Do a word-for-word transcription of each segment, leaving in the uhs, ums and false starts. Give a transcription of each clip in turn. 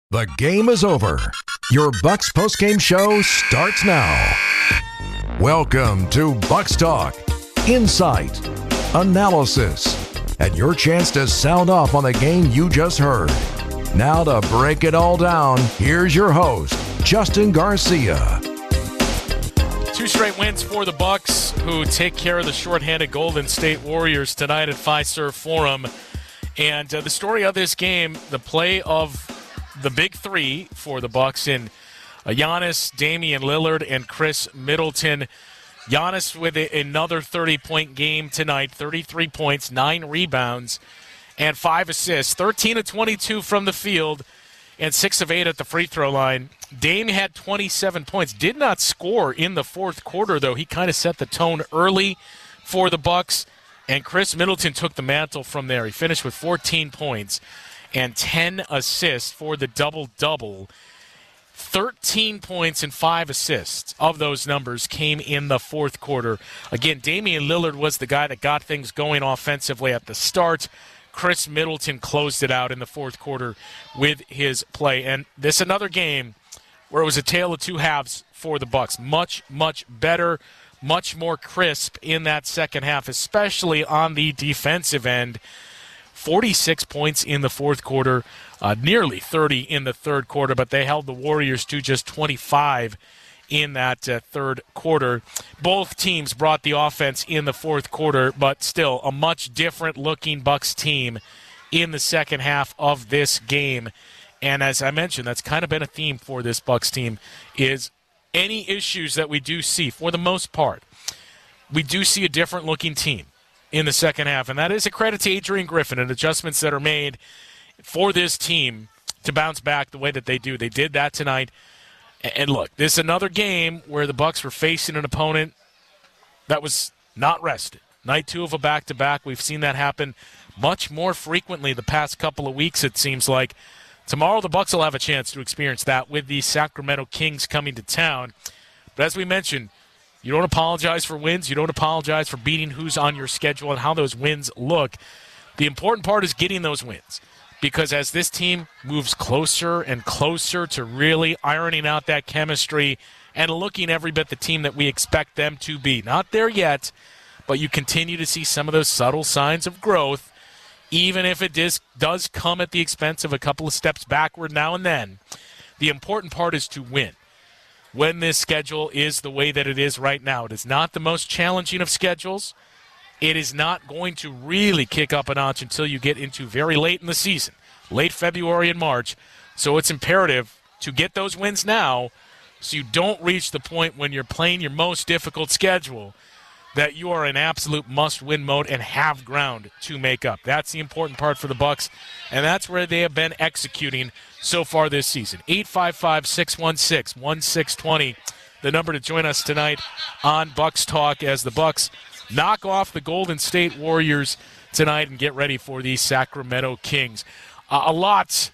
The game is over. Your Bucks postgame show starts now. Welcome to Bucks Talk. Insight, analysis, and your chance to sound off on the game you just heard. Now to break it all down, here's your host, Justin Garcia. Two straight wins for the Bucks, who take care of the shorthanded Golden State Warriors tonight at Fiserv Forum. And uh, the story of this game, the play of the big three for the Bucks in uh, Giannis, Damian Lillard, and Chris Middleton. Giannis with a, another thirty-point game tonight, thirty-three points, nine rebounds, and five assists, thirteen of twenty-two from the field, and six of eight at the free throw line. Dame had twenty-seven points, did not score in the fourth quarter, though. He kind of set the tone early for the Bucks, and Chris Middleton took the mantle from there. He finished with fourteen points and ten assists for the double-double. thirteen points and five assists of those numbers came in the fourth quarter. Again, Damian Lillard was the guy that got things going offensively at the start. Chris Middleton closed it out in the fourth quarter with his play. And this another game where it was a tale of two halves for the Bucks. Much, much better, much more crisp in that second half, especially on the defensive end. forty-six points in the fourth quarter, uh, nearly thirty in the third quarter, but they held the Warriors to just twenty-five in that uh, third quarter. Both teams brought the offense in the fourth quarter, but still a much different-looking Bucks team in the second half of this game. And as I mentioned, that's kind of been a theme for this Bucks team, is any issues that we do see, for the most part, we do see a different-looking team in the second half, and that is a credit to Adrian Griffin and adjustments that are made for this team to bounce back the way that they do. They did that tonight. And look, this is another game where the Bucks were facing an opponent that was not rested. Night two of a back-to-back. We've seen that happen much more frequently the past couple of weeks, it seems like. Tomorrow the Bucks will have a chance to experience that with the Sacramento Kings coming to town. But as we mentioned, you don't apologize for wins. You don't apologize for beating who's on your schedule and how those wins look. The important part is getting those wins, because as this team moves closer and closer to really ironing out that chemistry and looking every bit the team that we expect them to be. Not there yet, but you continue to see some of those subtle signs of growth, even if it does, does come at the expense of a couple of steps backward now and then. The important part is to win. When this schedule is the way that it is right now, it is not the most challenging of schedules. It is not going to really kick up a notch until you get into very late in the season, late February and March. So it's imperative to get those wins now so you don't reach the point when you're playing your most difficult schedule that you are in absolute must-win mode and have ground to make up. That's the important part for the Bucks, and that's where they have been executing so far this season. eight five five, six one six, one six two zero, the number to join us tonight on Bucks Talk as the Bucks knock off the Golden State Warriors tonight and get ready for the Sacramento Kings. Uh, a lot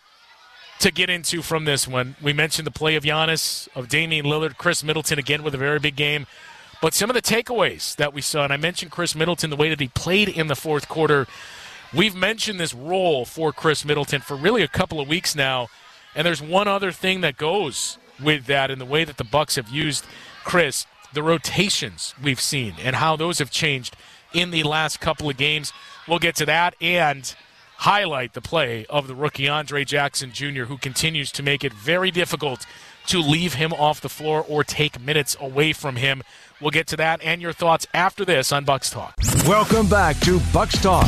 to get into from this one. We mentioned the play of Giannis, of Damian Lillard, Chris Middleton again with a very big game. But some of the takeaways that we saw, and I mentioned Chris Middleton, the way that he played in the fourth quarter. We've mentioned this role for Chris Middleton for really a couple of weeks now, and there's one other thing that goes with that in the way that the Bucks have used Chris, the rotations we've seen and how those have changed in the last couple of games. We'll get to that and highlight the play of the rookie Andre Jackson Junior, who continues to make it very difficult to leave him off the floor or take minutes away from him. We'll get to that and your thoughts after this on Bucks Talk. Welcome back to Bucks Talk.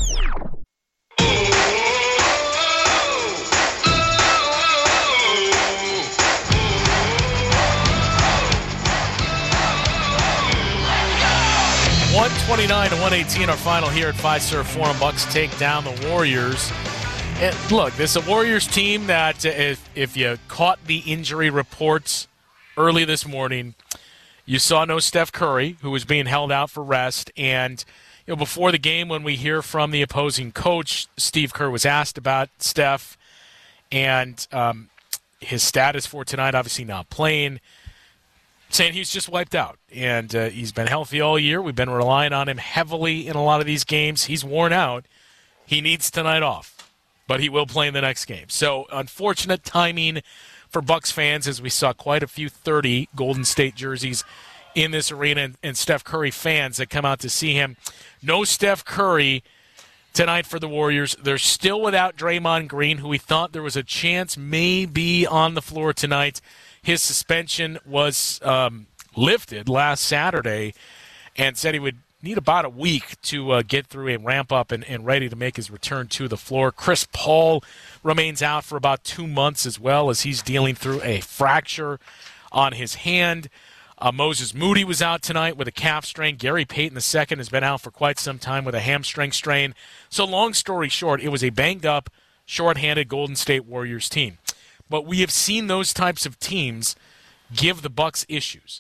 one twenty-nine to one eighteen, our final here at Fiserv Forum. Bucks take down the Warriors. And look, this is a Warriors team that, if, if you caught the injury reports early this morning, you saw no Steph Curry, who was being held out for rest. And you know, before the game, when we hear from the opposing coach, Steve Kerr was asked about Steph and um, his status for tonight, obviously not playing, saying he's just wiped out. And uh, he's been healthy all year. We've been relying on him heavily in a lot of these games. He's worn out. He needs tonight off. but he will play in the next game. So unfortunate timing for Bucks fans, as we saw quite a few thirty Golden State jerseys in this arena, and, and Steph Curry fans that come out to see him. No Steph Curry tonight for the Warriors. They're still without Draymond Green, who we thought there was a chance may be on the floor tonight. His suspension was um, lifted last Saturday, and said he would need about a week to uh, get through and ramp up and, and ready to make his return to the floor. Chris Paul remains out for about two months as well, as he's dealing through a fracture on his hand. Uh, Moses Moody was out tonight with a calf strain. Gary Payton the second has been out for quite some time with a hamstring strain. So long story short, it was a banged-up, shorthanded Golden State Warriors team. But we have seen those types of teams give the Bucks issues.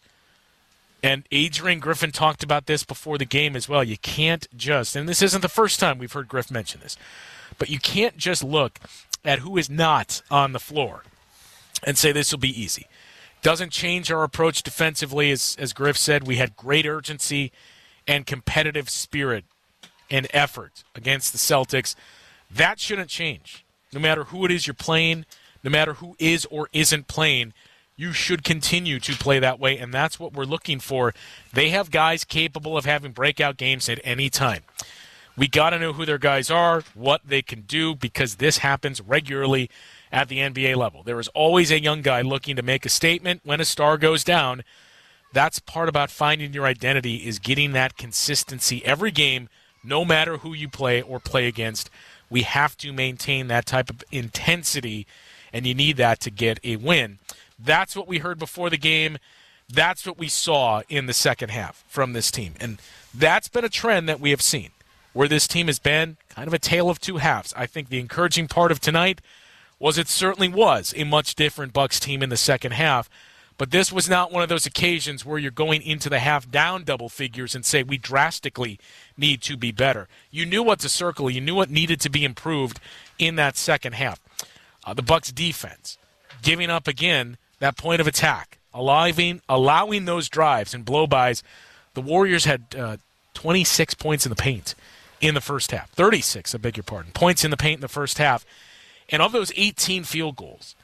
And Adrian Griffin talked about this before the game as well. You can't just, and this isn't the first time we've heard Griff mention this, but you can't just look at who is not on the floor and say this will be easy. Doesn't change our approach defensively. As, as Griff said, we had great urgency and competitive spirit and effort against the Celtics. That shouldn't change. No matter who it is you're playing, no matter who is or isn't playing, you should continue to play that way, and that's what we're looking for. They have guys capable of having breakout games at any time. We got to know who their guys are, what they can do, because this happens regularly at the N B A level. There is always a young guy looking to make a statement when a star goes down. That's part about finding your identity, is getting that consistency every game, no matter who you play or play against. We have to maintain that type of intensity, and you need that to get a win. That's what we heard before the game. That's what we saw in the second half from this team. And that's been a trend that we have seen, where this team has been kind of a tale of two halves. I think the encouraging part of tonight was it certainly was a much different Bucks team in the second half, but this was not one of those occasions where you're going into the half down double figures and say we drastically need to be better. You knew what to circle. You knew what needed to be improved in that second half. Uh, the Bucks defense, giving up again that point of attack, allowing, allowing those drives and blow-bys. The Warriors had uh, twenty-six points in the paint in the first half. thirty-six, I beg your pardon, points in the paint in the first half. And of those eighteen field goals,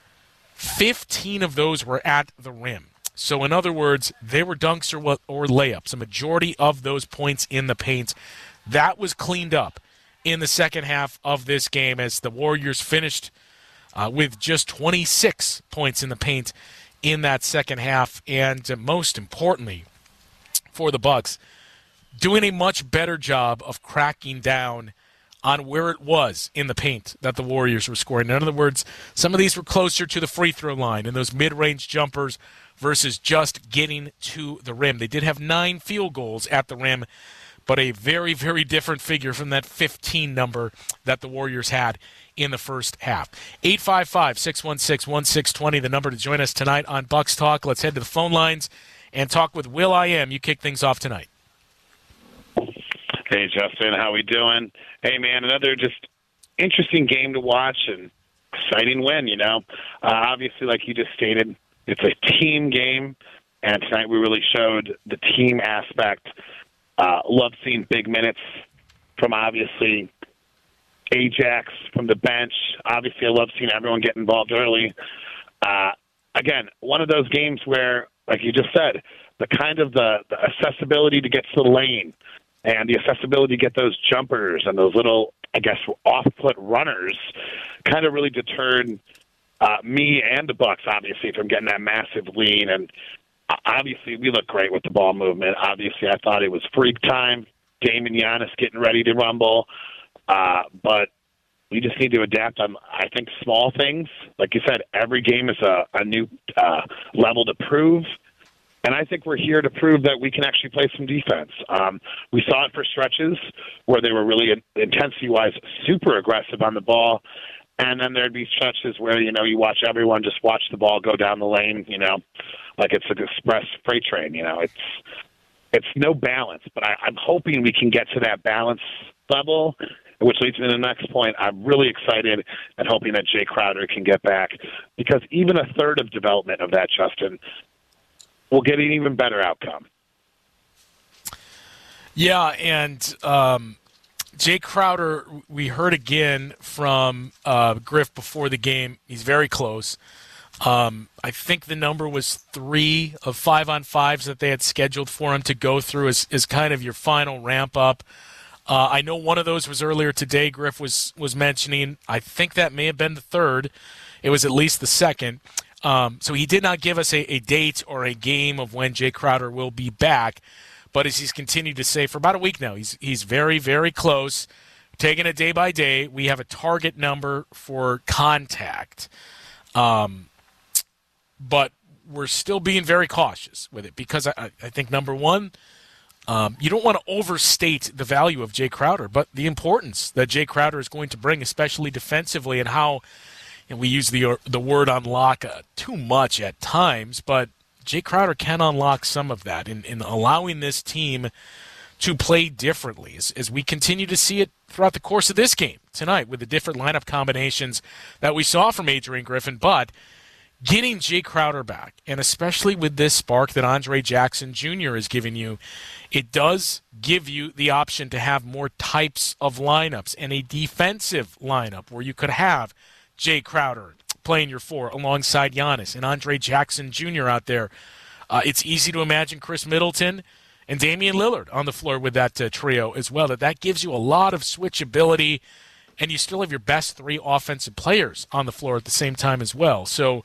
fifteen of those were at the rim. So in other words, they were dunks or, or layups. A majority of those points in the paint. That was cleaned up in the second half of this game, as the Warriors finished uh, with just twenty-six points in the paint in that second half. And uh, most importantly for the Bucks, doing a much better job of cracking down on where it was in the paint that the Warriors were scoring. In other words, some of these were closer to the free throw line and those mid-range jumpers versus just getting to the rim. They did have nine field goals at the rim, but a very, very different figure from that fifteen number that the Warriors had in the first half. eight five five, six one six, one six two zero, the number to join us tonight on Bucks Talk. Let's head to the phone lines and talk with Will I Am. You kick things off tonight. Hey, Justin, how we doing? Hey, man, another just interesting game to watch and exciting win, you know. Uh, obviously, like you just stated, it's a team game, and tonight we really showed the team aspect. Uh, love seeing big minutes from, obviously, Ajax from the bench. Obviously, I love seeing everyone get involved early. Uh, again, one of those games where, like you just said, the kind of the, the accessibility to get to the lane, and the accessibility to get those jumpers and those little, I guess, off-foot runners kind of really deterred uh, me and the Bucks, obviously, from getting that massive lead. And obviously, we look great with the ball movement. Obviously, I thought it was freak time. Dame and Giannis getting ready to rumble. Uh, but we just need to adapt on, I think, small things. Like you said, every game is a, a new uh, level to prove. And I think we're here to prove that we can actually play some defense. Um, we saw it for stretches where they were really, intensity-wise, super aggressive on the ball. And then there'd be stretches where, you know, you watch everyone just watch the ball go down the lane, you know, like it's an express freight train. You know, it's it's no balance. But I, I'm hoping we can get to that balance level, which leads me to the next point. I'm really excited and hoping that Jay Crowder can get back, because even a third of development of that, Justin, we'll get an even better outcome. Yeah, and um, Jay Crowder, we heard again from uh, Griff before the game. He's very close. Um, I think the number was three of five-on-fives that they had scheduled for him to go through as, as kind of your final ramp-up. Uh, I know one of those was earlier today, Griff was, was mentioning. I think that may have been the third. It was at least the second. Um, so he did not give us a, a date or a game of when Jay Crowder will be back. But as he's continued to say for about a week now, he's he's very, very close, taking it day by day. We have a target number for contact. Um, but we're still being very cautious with it because I, I think, number one, um, you don't want to overstate the value of Jay Crowder, but the importance that Jay Crowder is going to bring, especially defensively, and how and we use the the word unlock uh, too much at times, but Jay Crowder can unlock some of that in, in allowing this team to play differently as, as we continue to see it throughout the course of this game tonight with the different lineup combinations that we saw from Adrian Griffin. But getting Jay Crowder back, and especially with this spark that Andre Jackson Junior is giving you, it does give you the option to have more types of lineups and a defensive lineup where you could have Jay Crowder playing your four alongside Giannis and Andre Jackson Junior out there. Uh, it's easy to imagine Chris Middleton and Damian Lillard on the floor with that uh, trio as well. That that gives you a lot of switchability, and you still have your best three offensive players on the floor at the same time as well. So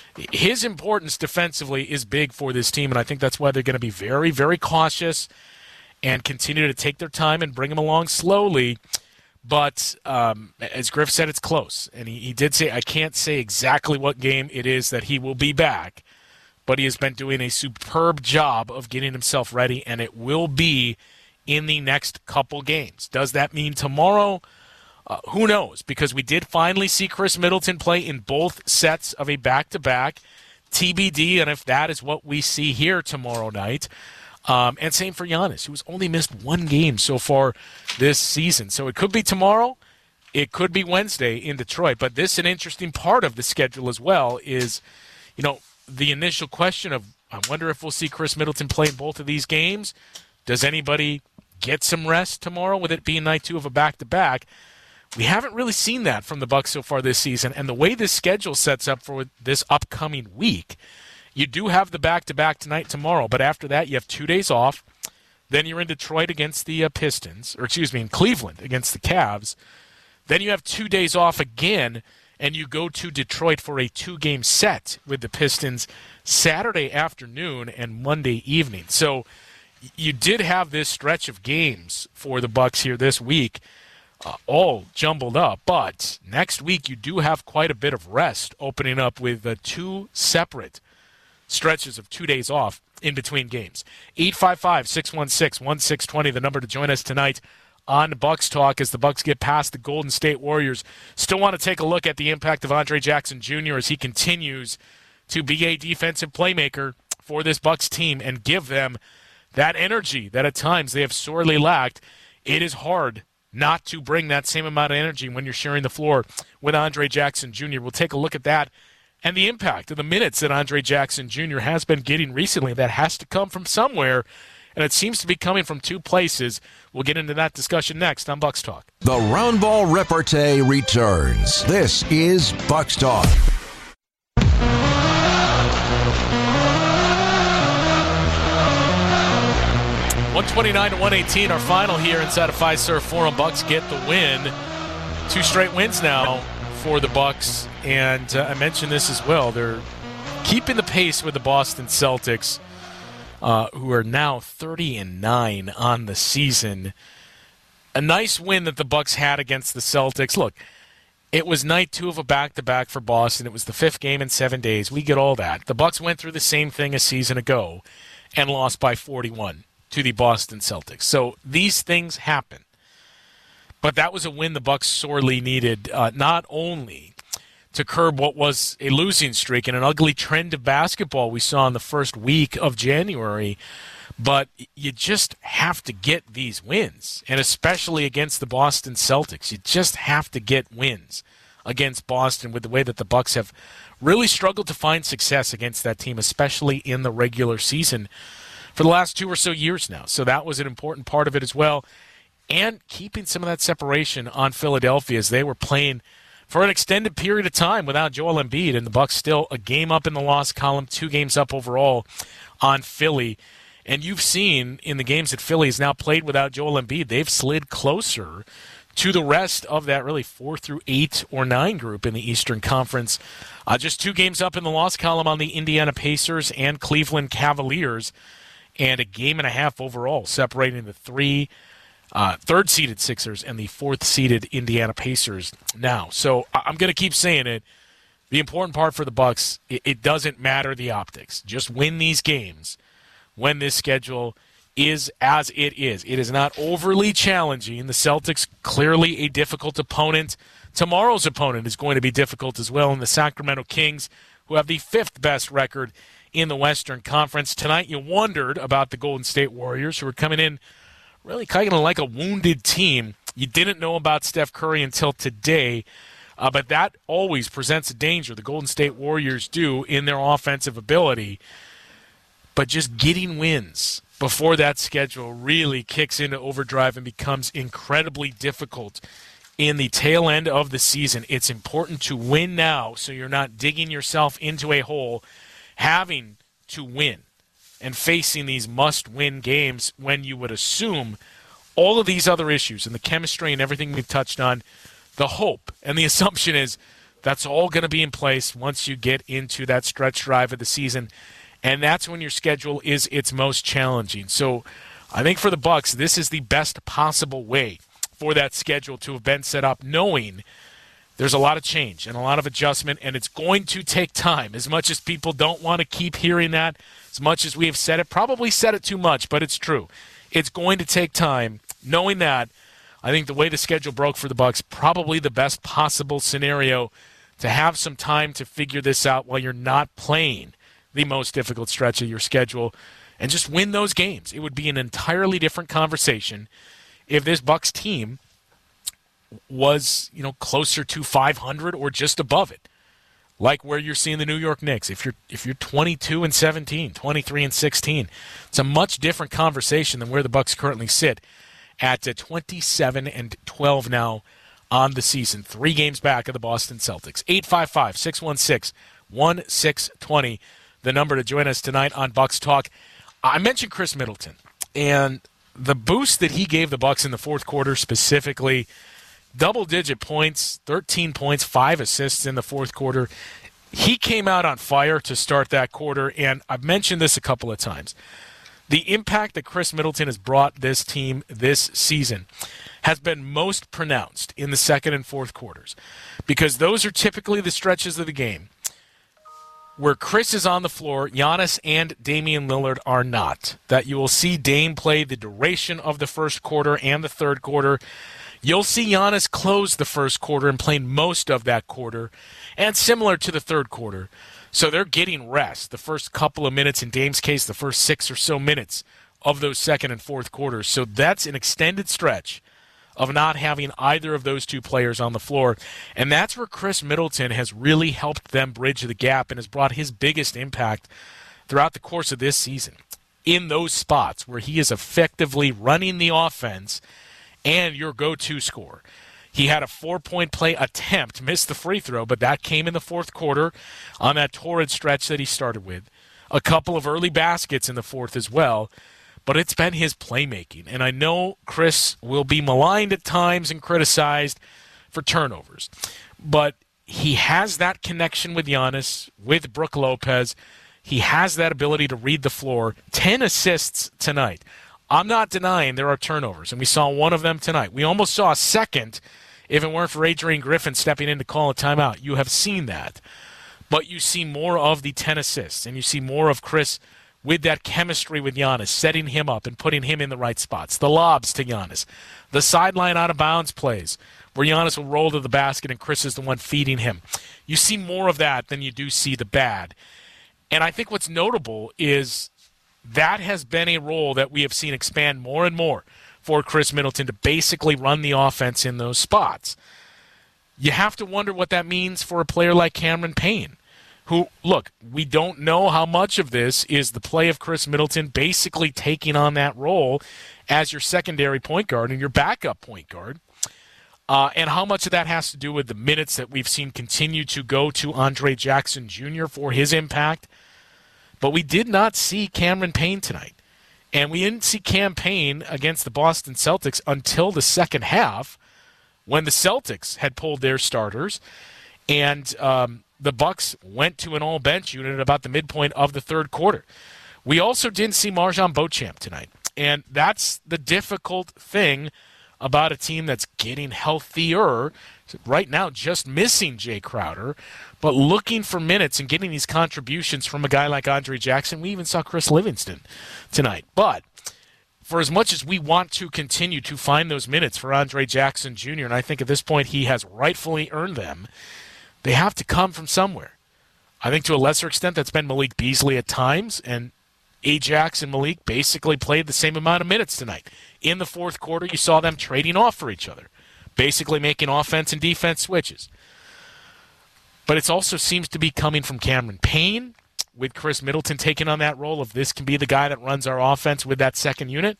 his importance defensively is big for this team, and I think that's why they're going to be very, very cautious and continue to take their time and bring him along slowly. But um, as Griff said, it's close. And he, he did say, I can't say exactly what game it is that he will be back, but he has been doing a superb job of getting himself ready, and it will be in the next couple games. Does that mean tomorrow? Uh, who knows? Because we did finally see Chris Middleton play in both sets of a back-to-back. T B D, and if that is what we see here tomorrow night. Um, and same for Giannis, who's only missed one game so far this season. So it could be tomorrow. It could be Wednesday in Detroit. But this is an interesting part of the schedule as well is, you know, the initial question of, I wonder if we'll see Chris Middleton play in both of these games. Does anybody get some rest tomorrow with it being night two of a back-to-back? We haven't really seen that from the Bucks so far this season. And the way this schedule sets up for this upcoming week, you do have the back-to-back tonight, tomorrow, but after that you have two days off. Then you're in Detroit against the uh, Pistons, or excuse me, in Cleveland against the Cavs. Then you have two days off again, and you go to Detroit for a two-game set with the Pistons Saturday afternoon and Monday evening. So you did have this stretch of games for the Bucks here this week, uh, all jumbled up. But next week you do have quite a bit of rest, opening up with uh, two separate stretches of two days off in between games. eight five five, six one six, one six two zero, the number to join us tonight on Bucks Talk as the Bucks get past the Golden State Warriors. Still want to take a look at the impact of Andre Jackson Junior as he continues to be a defensive playmaker for this Bucks team and give them that energy that at times they have sorely lacked. It is hard not to bring that same amount of energy when you're sharing the floor with Andre Jackson Junior We'll take a look at that and the impact of the minutes that Andre Jackson Junior has been getting recently. That has to come from somewhere, and it seems to be coming from two places. We'll get into that discussion next on Bucks Talk. The Roundball Repartee returns. This is Bucks Talk. one twenty-nine to one eighteen, our final here inside of Fiserv Forum. Bucks get the win. Two straight wins now for the Bucks, and uh, I mentioned this as well. They're keeping the pace with the Boston Celtics, uh, who are now thirty and nine on the season. A nice win that the Bucks had against the Celtics. Look, it was night two of a back-to-back for Boston. It was the fifth game in seven days. We get all that. The Bucks went through the same thing a season ago and lost by forty-one to the Boston Celtics. So these things happen. But that was a win the Bucks sorely needed, uh, not only to curb what was a losing streak and an ugly trend of basketball we saw in the first week of January, but you just have to get these wins, and especially against the Boston Celtics. You just have to get wins against Boston with the way that the Bucks have really struggled to find success against that team, especially in the regular season for the last two or so years now. So that was an important part of it as well. and keeping some of that separation on Philadelphia as they were playing for an extended period of time without Joel Embiid, and the Bucks still a game up in the loss column, two games up overall on Philly. And you've seen in the games that Philly has now played without Joel Embiid, they've slid closer to the rest of that really four through eight or nine group in the Eastern Conference. Uh, just two games up in the loss column on the Indiana Pacers and Cleveland Cavaliers, and a game and a half overall separating the three Uh, third-seeded Sixers and the fourth-seeded Indiana Pacers now. So I'm going to keep saying it. The important part for the Bucks, it, it doesn't matter the optics. Just win these games when this schedule is as it is. It is not overly challenging. The Celtics, clearly a difficult opponent. Tomorrow's opponent is going to be difficult as well, and the Sacramento Kings, who have the fifth-best record in the Western Conference. Tonight you wondered about the Golden State Warriors, who are coming in really kind of like a wounded team. You didn't know about Steph Curry until today, uh, but that always presents a danger. The Golden State Warriors do in their offensive ability, but just getting wins before that schedule really kicks into overdrive and becomes incredibly difficult in the tail end of the season. It's important to win now so you're not digging yourself into a hole having to win and facing these must-win games when you would assume all of these other issues and the chemistry and everything we've touched on, the hope and the assumption is that's all going to be in place once you get into that stretch drive of the season, and that's when your schedule is its most challenging. So I think for the Bucks, this is the best possible way for that schedule to have been set up, knowing there's a lot of change and a lot of adjustment, and it's going to take time. As much as people don't want to keep hearing that, as much as we have said it, probably said it too much, but it's true. It's going to take time. Knowing that, I think the way the schedule broke for the Bucks, probably the best possible scenario to have some time to figure this out while you're not playing the most difficult stretch of your schedule and just win those games. It would be an entirely different conversation if this Bucks team was, you know, closer to five hundred or just above it, like where you're seeing the New York Knicks. If you're if you're twenty-two and seventeen, twenty-three and sixteen, it's a much different conversation than where the Bucks currently sit at twenty-seven and twelve now on the season, three games back of the Boston Celtics. eight five five, six one six, one six two zero, the number to join us tonight on Bucks Talk. I mentioned Chris Middleton and the boost that he gave the Bucks in the fourth quarter specifically. Double-digit points, thirteen points, five assists in the fourth quarter. He came out on fire to start that quarter, and I've mentioned this a couple of times. The impact that Chris Middleton has brought this team this season has been most pronounced in the second and fourth quarters, because those are typically the stretches of the game where Chris is on the floor, Giannis and Damian Lillard are not. That you will see Dame play the duration of the first quarter and the third quarter. You'll see Giannis close the first quarter and play most of that quarter, and similar to the third quarter. So they're getting rest the first couple of minutes, in Dame's case, the first six or so minutes of those second and fourth quarters. So that's an extended stretch of not having either of those two players on the floor. And that's where Chris Middleton has really helped them bridge the gap and has brought his biggest impact throughout the course of this season in those spots where he is effectively running the offense and your go-to scorer. He had a four-point play attempt, missed the free throw, but that came in the fourth quarter on that torrid stretch that he started with. A couple of early baskets in the fourth as well, but it's been his playmaking. And I know Chris will be maligned at times and criticized for turnovers, but he has that connection with Giannis, with Brook Lopez. He has that ability to read the floor. Ten assists tonight. I'm not denying there are turnovers, and we saw one of them tonight. We almost saw a second if it weren't for Adrian Griffin stepping in to call a timeout. You have seen that. But you see more of the ten assists, and you see more of Chris with that chemistry with Giannis, setting him up and putting him in the right spots. The lobs to Giannis. The sideline out-of-bounds plays where Giannis will roll to the basket and Chris is the one feeding him. You see more of that than you do see the bad. And I think what's notable is that has been a role that we have seen expand more and more for Chris Middleton to basically run the offense in those spots. You have to wonder what that means for a player like Cameron Payne, who, look, we don't know how much of this is the play of Chris Middleton basically taking on that role as your secondary point guard and your backup point guard, uh, and how much of that has to do with the minutes that we've seen continue to go to Andre Jackson Junior for his impact. But we did not see Cameron Payne tonight. And we didn't see Cam Payne against the Boston Celtics until the second half, when the Celtics had pulled their starters, and um, the Bucks went to an all-bench unit at about the midpoint of the third quarter. We also didn't see MarJon Beauchamp tonight, and that's the difficult thing about a team that's getting healthier. Right now, just missing Jay Crowder, but looking for minutes and getting these contributions from a guy like Andre Jackson. We even saw Chris Livingston tonight. But for as much as we want to continue to find those minutes for Andre Jackson Junior, and I think at this point he has rightfully earned them, they have to come from somewhere. I think to a lesser extent that's been Malik Beasley at times, and Ajax and Malik basically played the same amount of minutes tonight. In the fourth quarter, you saw them trading off for each other, basically making offense and defense switches. But it also seems to be coming from Cameron Payne, with Chris Middleton taking on that role of this can be the guy that runs our offense with that second unit.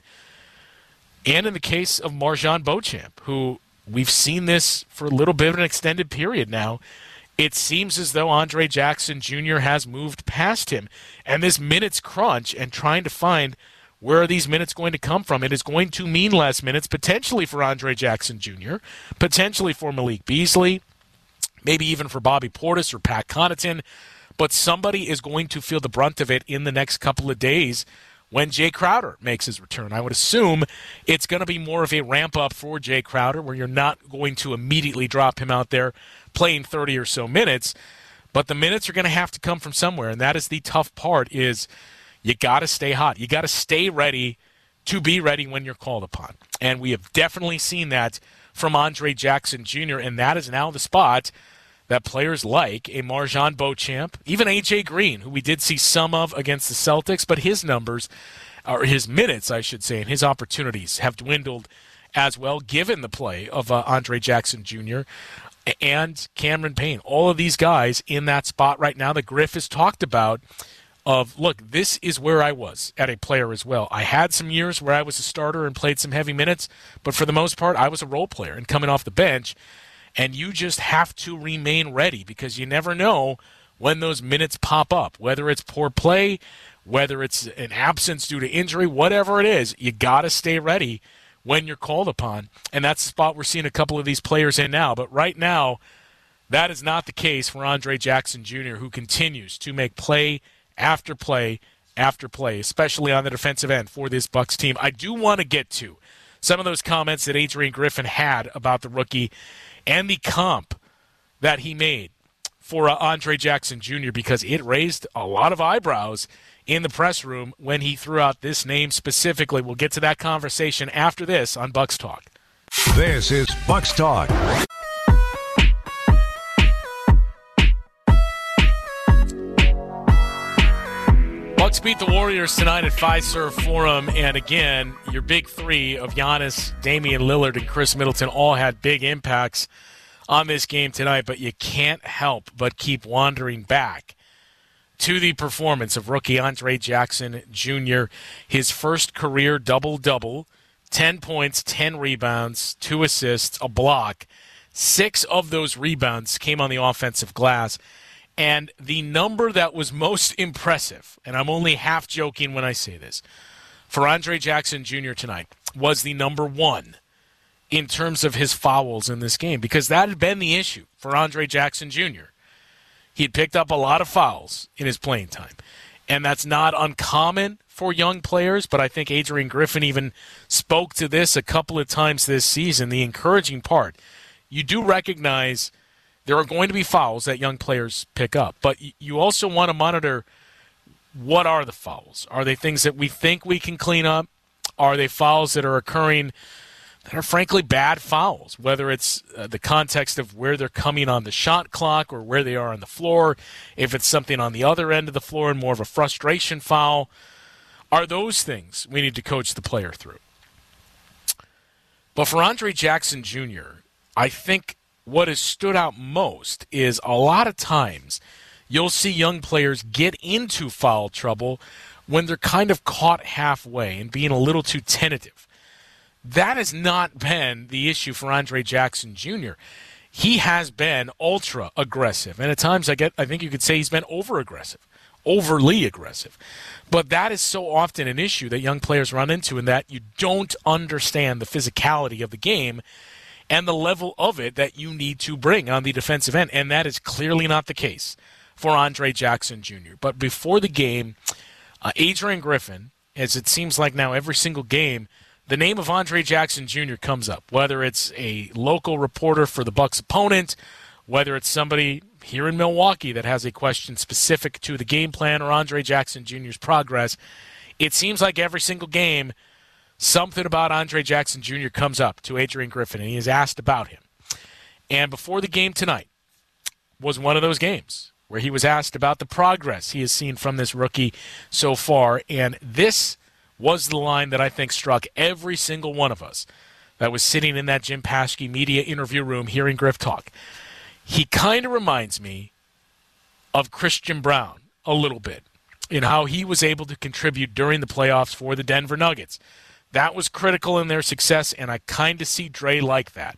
And in the case of MarJon Beauchamp, who we've seen this for a little bit of an extended period now, it seems as though Andre Jackson Junior has moved past him. And this minutes crunch and trying to find where are these minutes going to come from, it is going to mean less minutes, potentially for Andre Jackson Junior, potentially for Malik Beasley, maybe even for Bobby Portis or Pat Connaughton. But somebody is going to feel the brunt of it in the next couple of days when Jay Crowder makes his return. I would assume it's going to be more of a ramp-up for Jay Crowder, where you're not going to immediately drop him out there playing thirty or so minutes. But the minutes are going to have to come from somewhere, and that is the tough part, is you got to stay hot. You got to stay ready to be ready when you're called upon. And we have definitely seen that from Andre Jackson Junior, and that is now the spot that players like a MarJon Beauchamp, even A J Green, who we did see some of against the Celtics, but his numbers, or his minutes, I should say, and his opportunities have dwindled as well, given the play of uh, Andre Jackson Junior and Cameron Payne. All of these guys in that spot right now that Griff has talked about of, look, this is where I was at a player as well. I had some years where I was a starter and played some heavy minutes, but for the most part, I was a role player and coming off the bench. And you just have to remain ready, because you never know when those minutes pop up, whether it's poor play, whether it's an absence due to injury, whatever it is, you got to stay ready when you're called upon. And that's the spot we're seeing a couple of these players in now. But right now, that is not the case for Andre Jackson Junior, who continues to make play after play after play, especially on the defensive end for this Bucks team. I do want to get to some of those comments that Adrian Griffin had about the rookie and the comp that he made for uh, Andre Jackson Junior, because it raised a lot of eyebrows in the press room when he threw out this name specifically. We'll get to that conversation after this on Bucks Talk. This is Bucks Talk. Bucks beat the Warriors tonight at Fiserv Forum, and again, your big three of Giannis, Damian Lillard, and Chris Middleton all had big impacts on this game tonight, but you can't help but keep wandering back to the performance of rookie Andre Jackson Junior His first career double-double, ten points, ten rebounds, two assists, a block. Six of those rebounds came on the offensive glass. And the number that was most impressive, and I'm only half joking when I say this, for Andre Jackson Junior tonight was the number one in terms of his fouls in this game, because that had been the issue for Andre Jackson Junior He had picked up a lot of fouls in his playing time, and that's not uncommon for young players, but I think Adrian Griffin even spoke to this a couple of times this season. The encouraging part, you do recognize there are going to be fouls that young players pick up, but you also want to monitor what are the fouls. Are they things that we think we can clean up? Are they fouls that are occurring that are frankly bad fouls, whether it's uh, the context of where they're coming on the shot clock or where they are on the floor, if it's something on the other end of the floor and more of a frustration foul? Are those things we need to coach the player through? But for Andre Jackson Junior, I think what has stood out most is a lot of times you'll see young players get into foul trouble when they're kind of caught halfway and being a little too tentative. That has not been the issue for Andre Jackson Junior He has been ultra aggressive, and at times I get I think you could say he's been over aggressive, overly aggressive. But that is so often an issue that young players run into, in that you don't understand the physicality of the game and the level of it that you need to bring on the defensive end, and that is clearly not the case for Andre Jackson Junior But before the game, uh, Adrian Griffin, as it seems like now every single game, the name of Andre Jackson Junior comes up, whether it's a local reporter for the Bucs opponent, whether it's somebody here in Milwaukee that has a question specific to the game plan or Andre Jackson Junior's progress. It seems like every single game, something about Andre Jackson Junior comes up to Adrian Griffin, and he is asked about him. And before the game tonight was one of those games where he was asked about the progress he has seen from this rookie so far, and this was the line that I think struck every single one of us that was sitting in that Jim Paschke media interview room hearing Griff talk. He kind of reminds me of Christian Braun a little bit in how he was able to contribute during the playoffs for the Denver Nuggets. That was critical in their success, and I kind of see Dre like that.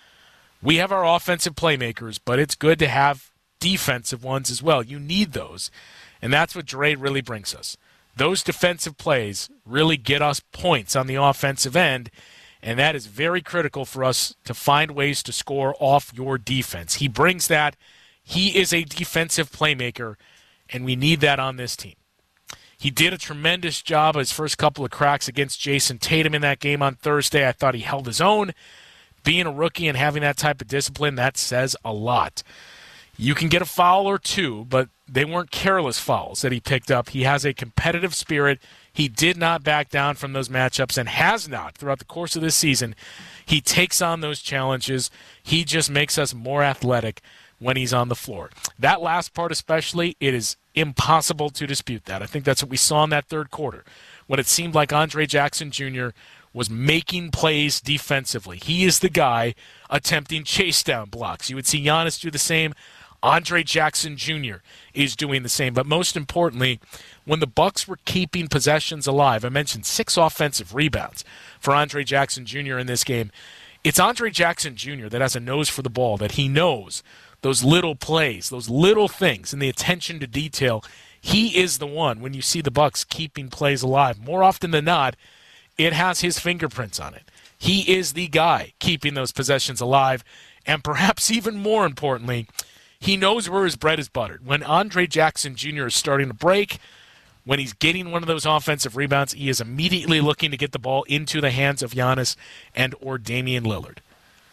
We have our offensive playmakers, but it's good to have defensive ones as well. You need those, and that's what Dre really brings us. Those defensive plays really get us points on the offensive end, and that is very critical for us to find ways to score off your defense. He brings that. He is a defensive playmaker, and we need that on this team. He did a tremendous job his first couple of cracks against Jason Tatum in that game on Thursday. I thought he held his own. Being a rookie and having that type of discipline, that says a lot. You can get a foul or two, but they weren't careless fouls that he picked up. He has a competitive spirit. He did not back down from those matchups and has not throughout the course of this season. He takes on those challenges. He just makes us more athletic when he's on the floor. That last part especially, it is impossible to dispute that. I think that's what we saw in that third quarter, when it seemed like Andre Jackson Junior was making plays defensively. He is the guy attempting chase down blocks. You would see Giannis do the same. Andre Jackson Junior is doing the same. But most importantly, when the Bucs were keeping possessions alive, I mentioned six offensive rebounds for Andre Jackson Junior in this game. It's Andre Jackson Junior that has a nose for the ball, that he knows those little plays, those little things, and the attention to detail. He is the one, when you see the Bucs keeping plays alive, more often than not, it has his fingerprints on it. He is the guy keeping those possessions alive, and perhaps even more importantly, he knows where his bread is buttered. When Andre Jackson Junior is starting to break, when he's getting one of those offensive rebounds, he is immediately looking to get the ball into the hands of Giannis and or Damian Lillard.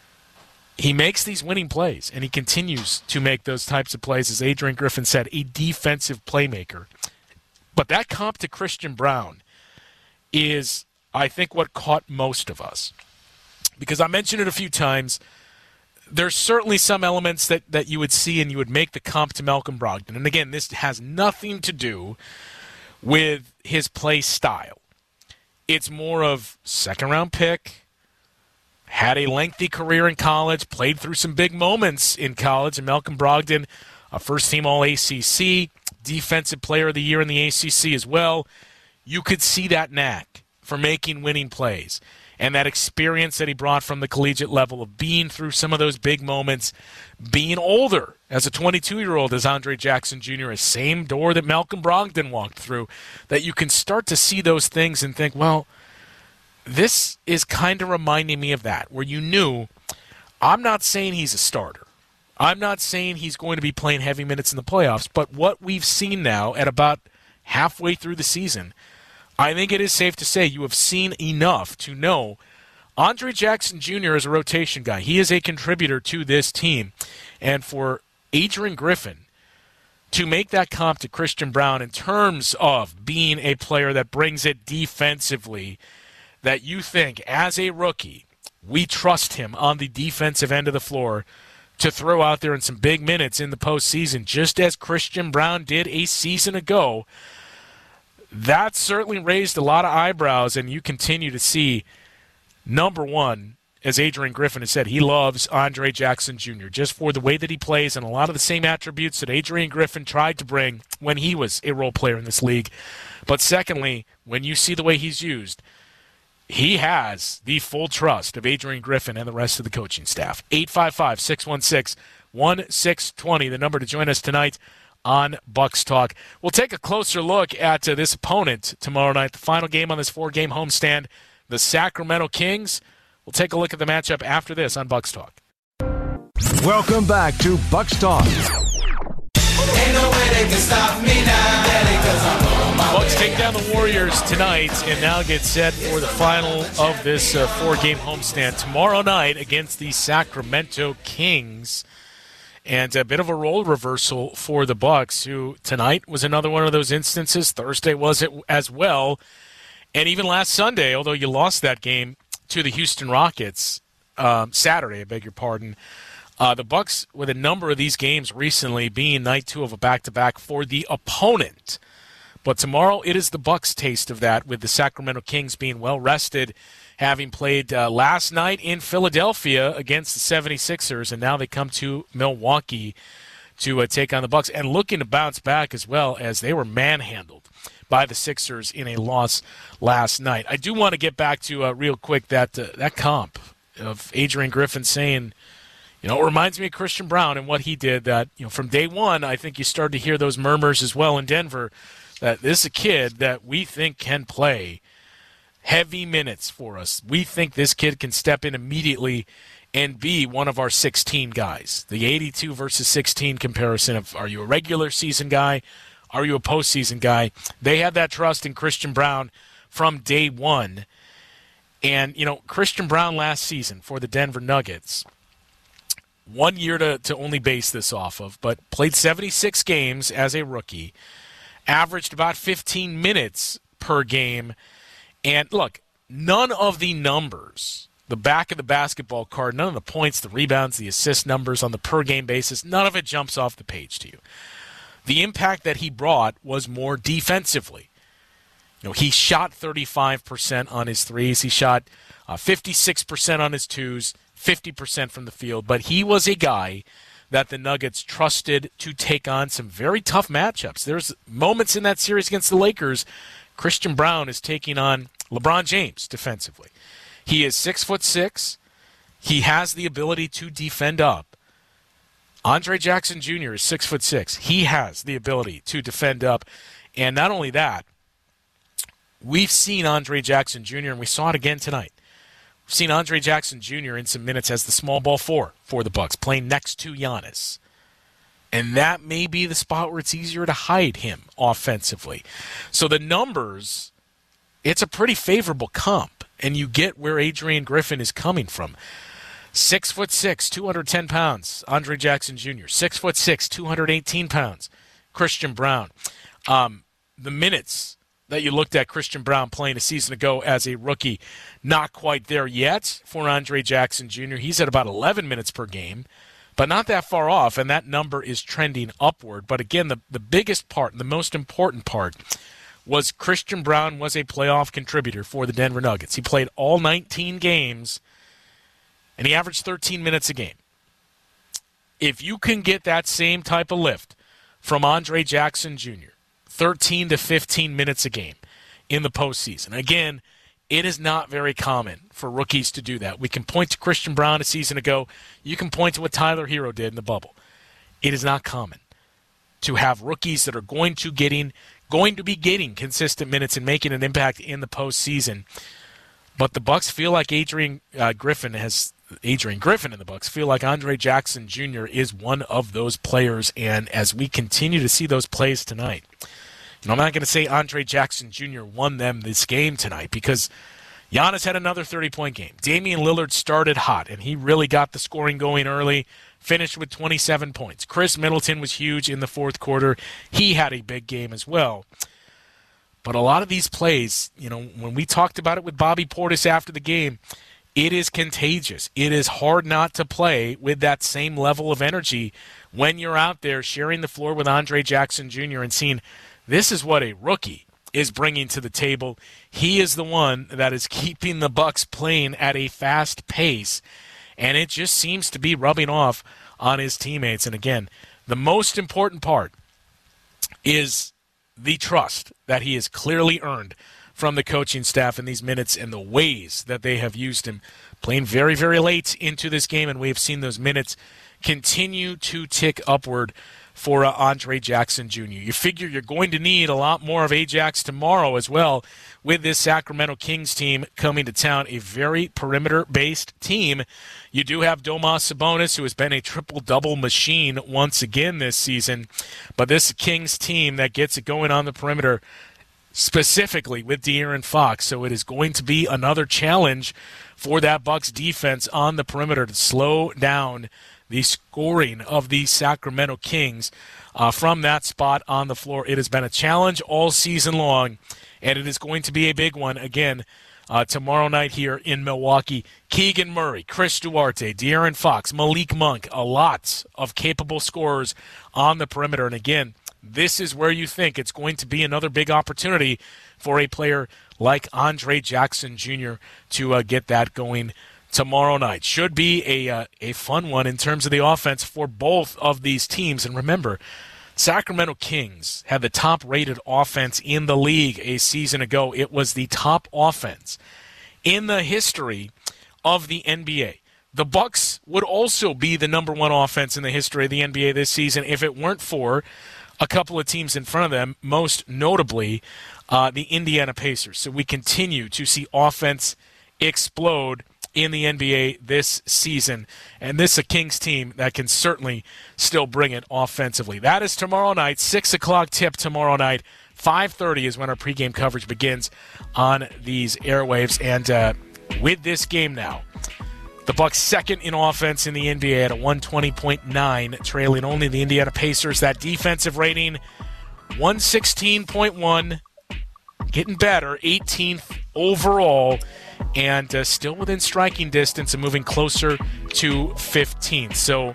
He makes these winning plays, and he continues to make those types of plays, as Adrian Griffin said, a defensive playmaker. But that comp to Christian Braun is, I think, what caught most of us. Because I mentioned it a few times, there's certainly some elements that, that you would see and you would make the comp to Malcolm Brogdon. And again, this has nothing to do with his play style. It's more of second-round pick, had a lengthy career in college, played through some big moments in college, and Malcolm Brogdon, a first-team All A C C, Defensive Player of the Year in the A C C as well. You could see that knack for making winning plays, and that experience that he brought from the collegiate level of being through some of those big moments, being older as a twenty-two-year-old as Andre Jackson Junior, a same door that Malcolm Brogdon walked through, that you can start to see those things and think, well, this is kind of reminding me of that, where you knew, I'm not saying he's a starter. I'm not saying he's going to be playing heavy minutes in the playoffs, but what we've seen now at about halfway through the season, I think it is safe to say you have seen enough to know Andre Jackson Junior is a rotation guy. He is a contributor to this team. And for Adrian Griffin to make that comp to Christian Braun in terms of being a player that brings it defensively, that you think, as a rookie, we trust him on the defensive end of the floor to throw out there in some big minutes in the postseason, just as Christian Braun did a season ago, that certainly raised a lot of eyebrows, and you continue to see, number one, as Adrian Griffin has said, he loves Andre Jackson Junior just for the way that he plays and a lot of the same attributes that Adrian Griffin tried to bring when he was a role player in this league. But secondly, when you see the way he's used, he has the full trust of Adrian Griffin and the rest of the coaching staff. eight five five, six one six, one six two zero, the number to join us tonight on Bucks Talk. We'll take a closer look at uh, this opponent tomorrow night, the final game on this four-game homestand, the Sacramento Kings. We'll take a look at the matchup after this on Bucks Talk. Welcome back to Bucks Talk. Ain't no way they can stop me now, Daddy, 'cause I'm on my Bucks way. take down the Warriors tonight and now get set for the final of this uh, four-game homestand tomorrow night against the Sacramento Kings. And a bit of a role reversal for the Bucks, who tonight was another one of those instances. Thursday was it as well. And even last Sunday, although you lost that game to the Houston Rockets, um, Saturday, I beg your pardon, uh, the Bucks, with a number of these games recently being night two of a back-to-back for the opponent. But tomorrow it is the Bucks' taste of that, with the Sacramento Kings being well-rested, having played uh, last night in Philadelphia against the seventy-sixers, and now they come to Milwaukee to uh, take on the Bucks, and looking to bounce back as well, as they were manhandled by the Sixers in a loss last night. I do want to get back to, uh, real quick, that uh, that comp of Adrian Griffin saying, you know, it reminds me of Christian Braun and what he did, that, you know, from day one, I think you started to hear those murmurs as well in Denver, that this is a kid that we think can play heavy minutes for us. We think this kid can step in immediately and be one of our sixteen guys. The eighty-two versus sixteen comparison of, are you a regular season guy? Are you a postseason guy? They had that trust in Christian Braun from day one. And, you know, Christian Braun last season for the Denver Nuggets, one year to, to only base this off of, but played seventy-six games as a rookie, averaged about fifteen minutes per game. And look, none of the numbers, the back of the basketball card, none of the points, the rebounds, the assist numbers on the per-game basis, none of it jumps off the page to you. The impact that he brought was more defensively. You know, he shot thirty-five percent on his threes. He shot uh, fifty-six percent on his twos, fifty percent from the field. But he was a guy that the Nuggets trusted to take on some very tough matchups. There's moments in that series against the Lakers, Christian Braun is taking on LeBron James defensively. He is six foot six. He has the ability to defend up. Andre Jackson Junior is six foot six. He has the ability to defend up. And not only that, we've seen Andre Jackson Junior, and we saw it again tonight. We've seen Andre Jackson Junior in some minutes as the small ball four for the Bucks, playing next to Giannis. And that may be the spot where it's easier to hide him offensively. So the numbers, it's a pretty favorable comp, and you get where Adrian Griffin is coming from. Six foot six, two hundred ten pounds, Andre Jackson Junior Six foot six, two hundred eighteen pounds, Christian Braun. Um, the minutes that you looked at Christian Braun playing a season ago as a rookie, not quite there yet for Andre Jackson Junior He's at about eleven minutes per game, but not that far off, and that number is trending upward. But again, the, the biggest part, the most important part, was Christian Braun was a playoff contributor for the Denver Nuggets. He played all nineteen games, and he averaged thirteen minutes a game. If you can get that same type of lift from Andre Jackson Junior, thirteen to fifteen minutes a game in the postseason, again, it is not very common for rookies to do that. We can point to Christian Braun a season ago. You can point to what Tyler Hero did in the bubble. It is not common to have rookies that are going to getting, going to be getting consistent minutes and making an impact in the postseason. But the Bucks feel like Adrian uh, Griffin has Adrian Griffin and the Bucks feel like Andre Jackson Junior is one of those players. And as we continue to see those plays tonight, and I'm not going to say Andre Jackson Junior won them this game tonight, because Giannis had another thirty-point game. Damian Lillard started hot, and he really got the scoring going early, finished with twenty-seven points. Chris Middleton was huge in the fourth quarter. He had a big game as well. But a lot of these plays, you know, when we talked about it with Bobby Portis after the game, it is contagious. It is hard not to play with that same level of energy when you're out there sharing the floor with Andre Jackson Junior and seeing, this is what a rookie is bringing to the table. He is the one that is keeping the Bucks playing at a fast pace, and it just seems to be rubbing off on his teammates. And again, the most important part is the trust that he has clearly earned from the coaching staff in these minutes and the ways that they have used him, playing very, very late into this game, and we have seen those minutes continue to tick upward for uh, Andre Jackson Junior You figure you're going to need a lot more of Ajax tomorrow as well with this Sacramento Kings team coming to town, a very perimeter-based team. You do have Domas Sabonis, who has been a triple-double machine once again this season, but this Kings team that gets it going on the perimeter, specifically with De'Aaron Fox, so it is going to be another challenge for that Bucks defense on the perimeter to slow down the scoring of the Sacramento Kings uh, from that spot on the floor. It has been a challenge all season long, and it is going to be a big one again uh, tomorrow night here in Milwaukee. Keegan Murray, Chris Duarte, De'Aaron Fox, Malik Monk, a lot of capable scorers on the perimeter. And again, this is where you think it's going to be another big opportunity for a player like Andre Jackson Junior to uh, get that going tomorrow night. Should be a uh, a fun one in terms of the offense for both of these teams. And remember, Sacramento Kings had the top-rated offense in the league a season ago. It was the top offense in the history of the N B A. The Bucks would also be the number one offense in the history of the N B A this season if it weren't for a couple of teams in front of them, most notably uh, the Indiana Pacers. So we continue to see offense explode in the N B A this season, and this is a Kings team that can certainly still bring it offensively. That is tomorrow night, six o'clock tip tomorrow night. five thirty is when our pregame coverage begins on these airwaves, and uh, with this game now, the Bucks second in offense in the N B A at a one twenty point nine, trailing only the Indiana Pacers. That defensive rating, one sixteen point one, getting better, eighteenth overall, and uh, still within striking distance and moving closer to fifteenth. So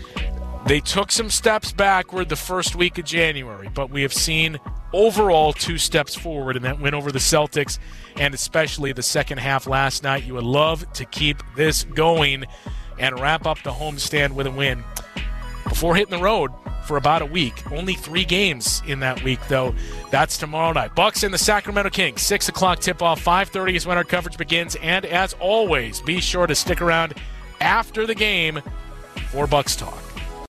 they took some steps backward the first week of January, but we have seen overall two steps forward in that win over the Celtics, and especially the second half last night. You would love to keep this going and wrap up the homestand with a win before hitting the road for about a week. Only three games in that week, though. That's tomorrow night. Bucks and the Sacramento Kings, six o'clock tip-off. five thirty is when our coverage begins. And as always, be sure to stick around after the game for Bucks Talk.